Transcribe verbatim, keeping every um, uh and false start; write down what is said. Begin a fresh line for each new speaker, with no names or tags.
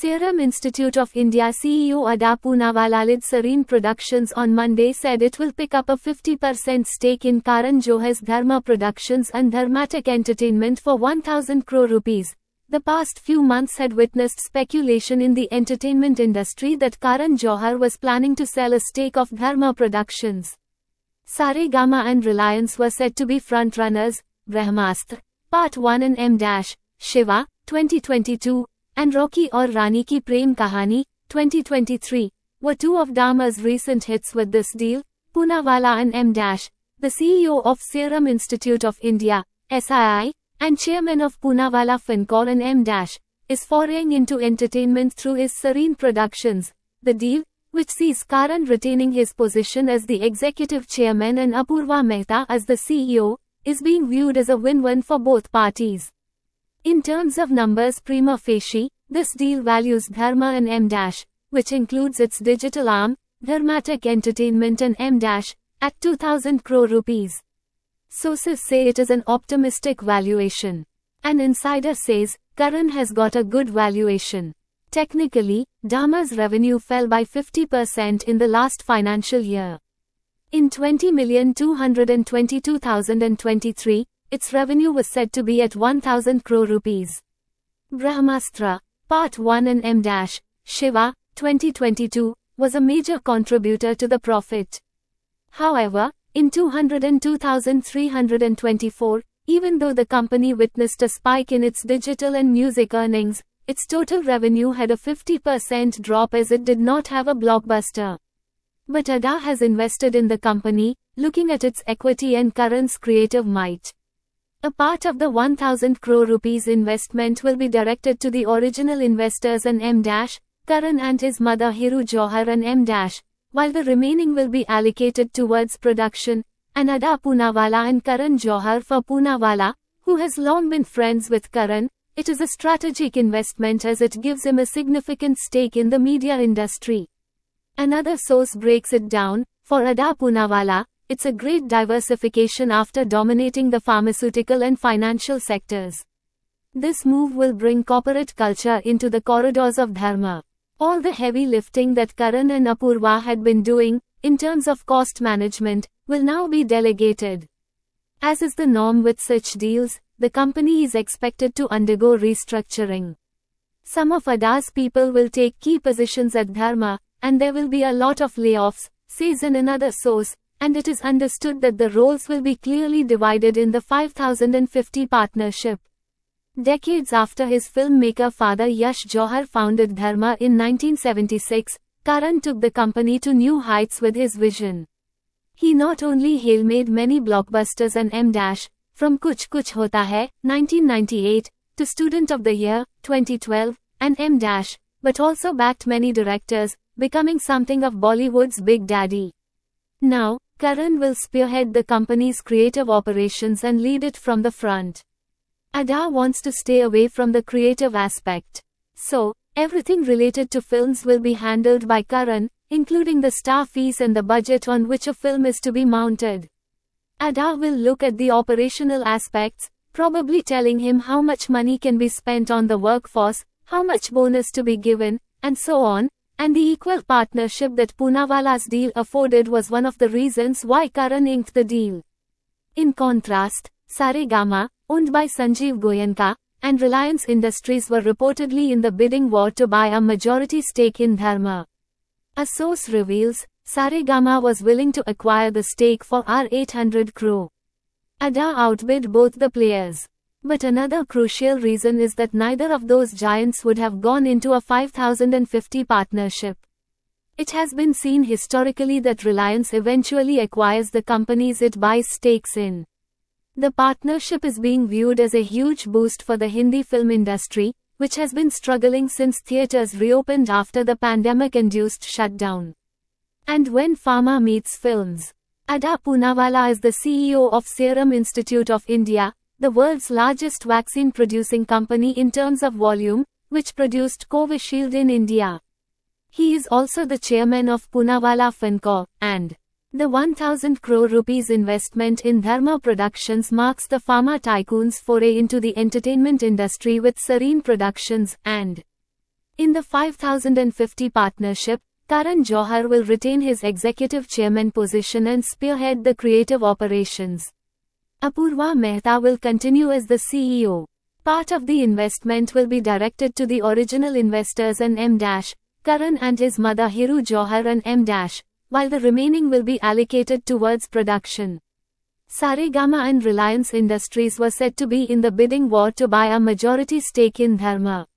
Serum Institute of India C E O Ada Poonawalla led Serene Productions on Monday said it will pick up a fifty percent stake in Karan Johar's Dharma Productions and Dharmatic Entertainment for one thousand crore rupees. The past few months had witnessed speculation in the entertainment industry that Karan Johar was planning to sell a stake of Dharma Productions. Saregama and Reliance were said to be frontrunners. Brahmastra, Part one and M. Shiva, twenty twenty-two, and Rocky Aur Rani Ki Prem Kahani, twenty twenty-three, were two of Dharma's recent hits with this deal. Poonawalla and M. The C E O of Serum Institute of India, S I I, and chairman of Poonawalla Fincorp and M. is foraying into entertainment through his Serene Productions. The deal, which sees Karan retaining his position as the executive chairman and Apurva Mehta as the C E O, is being viewed as a win-win for both parties. In terms of numbers prima facie, this deal values Dharma and M-, which includes its digital arm, Dharmatic Entertainment and M-, at two thousand crore rupees. Sources say it is an optimistic valuation. An insider says, Karan has got a good valuation. Technically, Dharma's revenue fell by fifty percent in the last financial year. In twenty million two hundred twenty-two thousand twenty-three, its revenue was said to be at one thousand crore rupees. Brahmastra, Part one and M. Shiva, twenty twenty-two, was a major contributor to the profit. However, in two hundred two thousand three hundred twenty-four, even though the company witnessed a spike in its digital and music earnings, its total revenue had a fifty percent drop as it did not have a blockbuster. But Ada has invested in the company, looking at its equity and Karan's creative might. A part of the one thousand crore rupees investment will be directed to the original investors and M-, Karan and his mother Hiru Johar and M-, while the remaining will be allocated towards production, and Ada Poonawalla and Karan Johar. For Poonawalla, who has long been friends with Karan, it is a strategic investment as it gives him a significant stake in the media industry. Another source breaks it down, for Ada Poonawalla, it's a great diversification after dominating the pharmaceutical and financial sectors. This move will bring corporate culture into the corridors of Dharma. All the heavy lifting that Karan and Apurva had been doing, in terms of cost management, will now be delegated. As is the norm with such deals, the company is expected to undergo restructuring. Some of Ada's people will take key positions at Dharma, and there will be a lot of layoffs, says in another source, and it is understood that the roles will be clearly divided in the five thousand fifty partnership. Decades after his filmmaker father Yash Johar founded Dharma in nineteen seventy-six, Karan took the company to new heights with his vision. He not only hail-made many blockbusters and M-, from Kuch Kuch Hota Hai, nineteen ninety-eight, to Student of the Year, twenty twelve, and M-, but also backed many directors, becoming something of Bollywood's Big Daddy. Now, Karan will spearhead the company's creative operations and lead it from the front. Ada wants to stay away from the creative aspect. So, everything related to films will be handled by Karan, including the star fees and the budget on which a film is to be mounted. Ada will look at the operational aspects, probably telling him how much money can be spent on the workforce, how much bonus to be given, and so on. And the equal partnership that Poonawalla's deal afforded was one of the reasons why Karan inked the deal. In contrast, Saregama, owned by Sanjeev Goenka, and Reliance Industries were reportedly in the bidding war to buy a majority stake in Dharma. A source reveals, Saregama was willing to acquire the stake for eight hundred crore. Ada outbid both the players. But another crucial reason is that neither of those giants would have gone into a five thousand fifty partnership. It has been seen historically that Reliance eventually acquires the companies it buys stakes in. The partnership is being viewed as a huge boost for the Hindi film industry, which has been struggling since theatres reopened after the pandemic-induced shutdown. And when pharma meets films. Ada Poonawalla is the C E O of Serum Institute of India, the world's largest vaccine-producing company in terms of volume, which produced Covishield in India. He is also the chairman of Poonawalla Fincorp, and the one thousand crore rupees investment in Dharma Productions marks the pharma tycoon's foray into the entertainment industry with Serene Productions, and In the five thousand fifty partnership, Karan Johar will retain his executive chairman position and spearhead the creative operations. Apurva Mehta will continue as the C E O. Part of the investment will be directed to the original investors and M. Karan and his mother Hiru Johar and M. while the remaining will be allocated towards production. Saregama and Reliance Industries were said to be in the bidding war to buy a majority stake in Dharma.